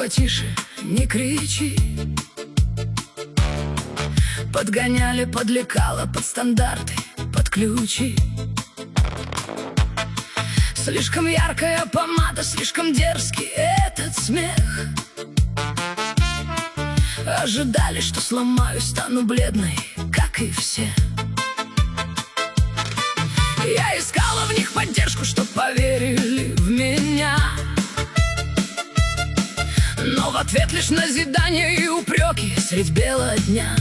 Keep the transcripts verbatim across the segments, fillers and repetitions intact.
потише, не кричи. Подгоняли под лекало, под стандарты, под ключи. Слишком яркая помада, слишком дерзкий этот смех. Ожидали, что сломаюсь, стану бледной, как и все. Я искала в них поддержку, чтоб поверили в меня, но в ответ лишь назидание и упреки средь бела дня.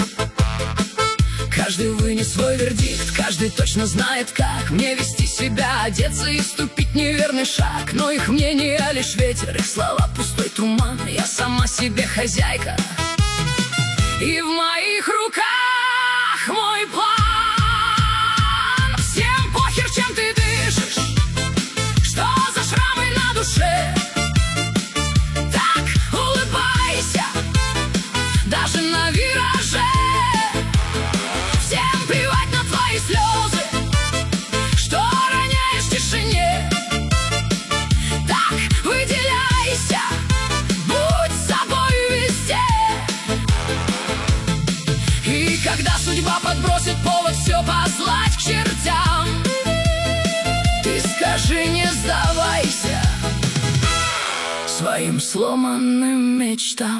Каждый вынес свой вердикт, каждый точно знает, как мне вести себя, одеться и ступить неверный шаг. Но их мнение лишь ветер, их слова пустой туман. Я сама себе хозяйка, и в моих руках мой план. Всем похер, чем ты дышишь, что за шрамы на душе. Так улыбайся, даже на вираже. Всем плевать на твои слезы, что роняешь в тишине. Так выделяйся, будь собой везде. И когда судьба подбросит повод все послать к чертям, ты скажи, не сдавайся своим сломанным мечтам.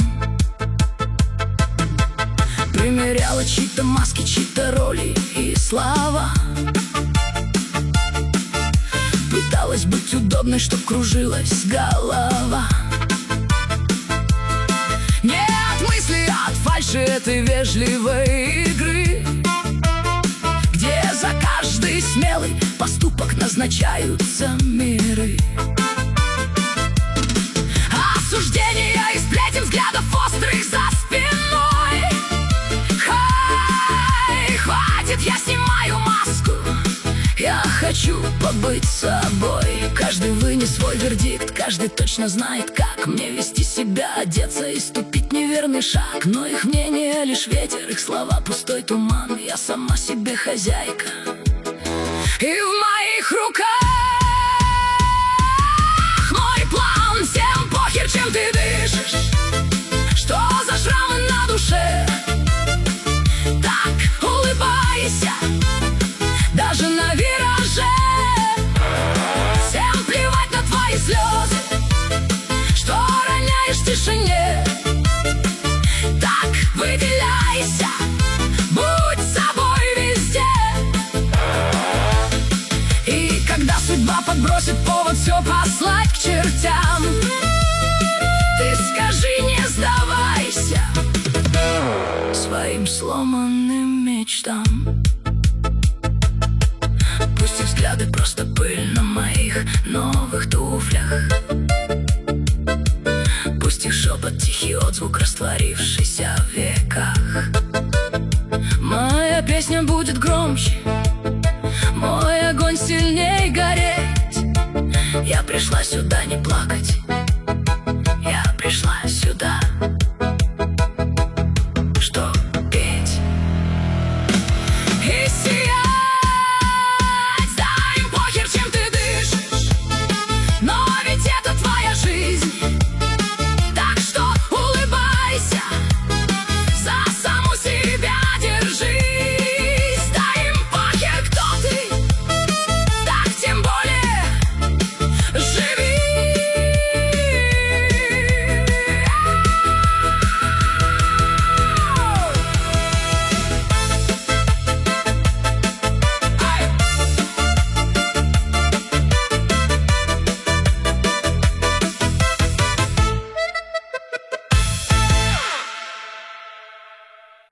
Примеряла чьи-то маски, чьи-то роли и слова. Пыталась быть удобной, чтоб кружилась голова. Нет мысли от фальши этой вежливой игры, где за каждый смелый поступок назначаются миры. Осуждения и сплетен, взглядов острых за спиной. Хай, хватит, я снимаю маску, я хочу побыть собой. Каждый вынес свой вердикт, каждый точно знает, как мне вести себя, одеться и ступить неверный шаг. Но их мнение лишь ветер, их слова пустой туман. Я сама себе хозяйка, и в моих руках мой план. Всем похер, чем ты дышишь, что за шрамы на душе. Так улыбайся, даже на вираже. Всем плевать на твои слезы, что роняешь в тишине. Так выделяйся, будь собой везде. И когда судьба подбросит повод все послать к чертям, ты скажи, не сдавайся своим сломанным мечтам. Пусть их взгляды просто пыль на моих новых туфлях. Пусть их шепот тихий отзвук, растворившийся в веках. Моя песня будет громче, мой огонь сильней гореть. Я пришла сюда не плакать,